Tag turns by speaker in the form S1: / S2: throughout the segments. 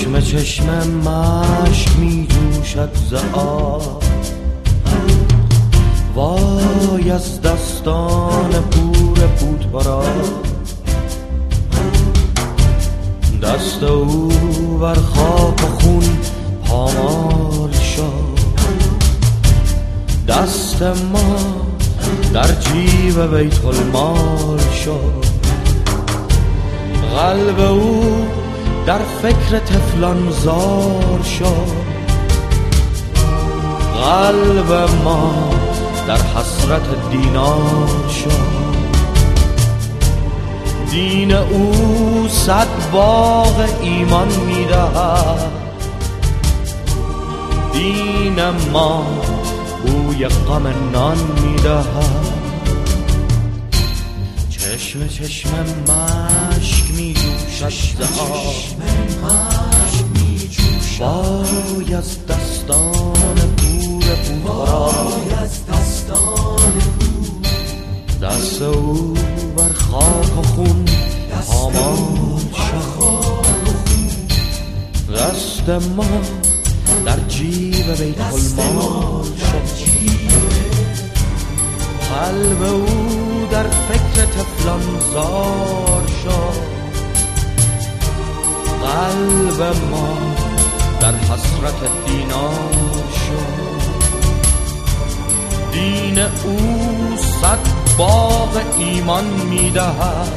S1: چشم چشم مشک می جوشد ز آب، وای از دستان پور پوتورا. دست او بر خاک و خون پامال شد، دست ما در جیب بیت المال شد. قلب او در فکر طفلان زار شد، قلب ما در حسرت دینار شد. دین او 100 باغ ایمان می‌دهد، دین ما بوی غم نان می‌دهد. چشم چشم مشک می‌جوشد ز آب، وای از دستان پور پورا. دست او بر خاک و خون پامال شد، دست ما در جیب بیت المال شد. قلب او در فکر طفلان زار شد، قلب ما در حسرت دینار شد. دین او 100 باغ ایمان می‌دهد،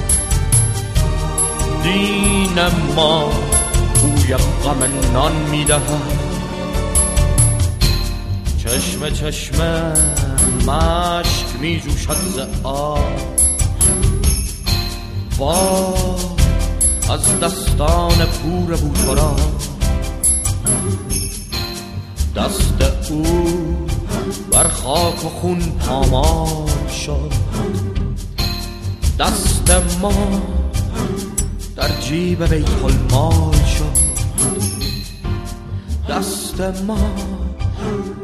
S1: دین ما بوی غم نان می‌دهد. چشم چشم مشک می‌جوشد ز آب، وای از دستان پور بوتورا. دست او بر خاک و خون پامال شد، دست ما در جیب بیت المال شد. دست ما